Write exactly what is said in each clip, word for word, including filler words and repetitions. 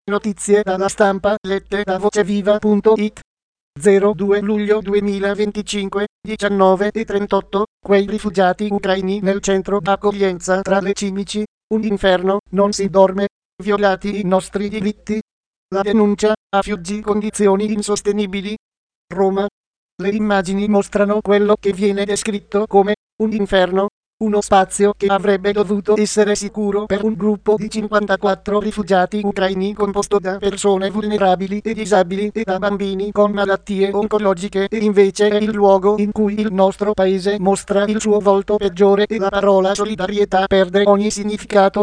Notizie dalla stampa lette da voceviva punto it. zero due luglio duemilaventicinque, diciannove e trentotto, quei rifugiati ucraini nel centro d'accoglienza tra le cimici, un inferno, non si dorme, violati i nostri diritti. La denuncia, a Fiuggi condizioni insostenibili. Roma. Le immagini mostrano quello che viene descritto come un inferno, uno spazio che avrebbe dovuto essere sicuro per un gruppo di cinquantaquattro rifugiati ucraini composto da persone vulnerabili e disabili e da bambini con malattie oncologiche, e invece è il luogo in cui il nostro paese mostra il suo volto peggiore e la parola solidarietà perde ogni significato.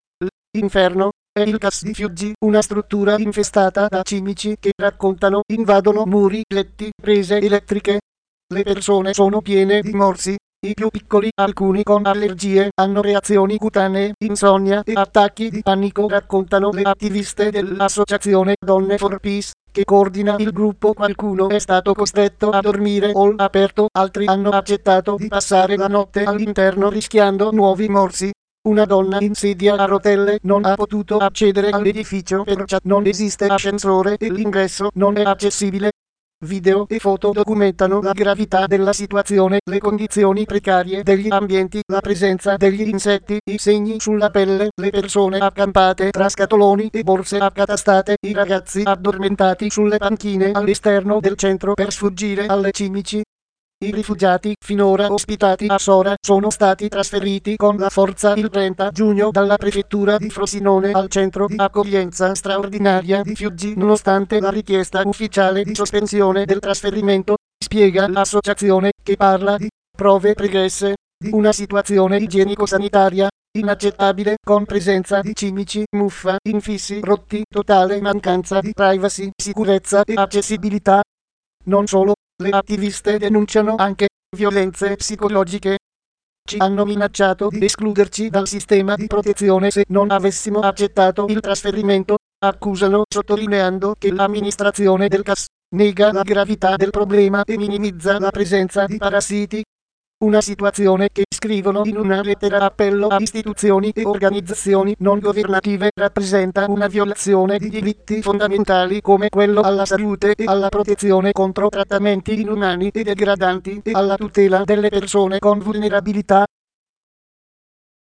L'inferno è il C A S di Fiuggi, una struttura infestata da cimici che raccontano invadono muri, letti, prese elettriche. Le persone sono piene di morsi. I più piccoli, alcuni con allergie, hanno reazioni cutanee, insonnia e attacchi di panico, raccontano le attiviste dell'associazione Donne for Peace, che coordina il gruppo. Qualcuno è stato costretto a dormire all aperto, altri hanno accettato di passare la notte all'interno rischiando nuovi morsi. Una donna in sedia a rotelle non ha potuto accedere all'edificio perché non esiste ascensore e l'ingresso non è accessibile. Video e foto documentano la gravità della situazione, le condizioni precarie degli ambienti, la presenza degli insetti, i segni sulla pelle, le persone accampate tra scatoloni e borse accatastate, i ragazzi addormentati sulle panchine all'esterno del centro per sfuggire alle cimici. I rifugiati finora ospitati a Sora sono stati trasferiti con la forza il trenta giugno dalla prefettura di Frosinone al centro di accoglienza straordinaria di Fiuggi nonostante la richiesta ufficiale di sospensione del trasferimento, spiega l'associazione, che parla di prove pregresse, di una situazione igienico-sanitaria inaccettabile con presenza di cimici, muffa, infissi rotti, totale mancanza di privacy, sicurezza e accessibilità. Non solo. Le attiviste denunciano anche violenze psicologiche. Ci hanno minacciato di escluderci dal sistema di protezione se non avessimo accettato il trasferimento, accusano, sottolineando che l'amministrazione del C A S nega la gravità del problema e minimizza la presenza di parassiti. Una situazione che, scrivono in una lettera appello a istituzioni e organizzazioni non governative, rappresenta una violazione di diritti fondamentali come quello alla salute e alla protezione contro trattamenti inumani e degradanti e alla tutela delle persone con vulnerabilità.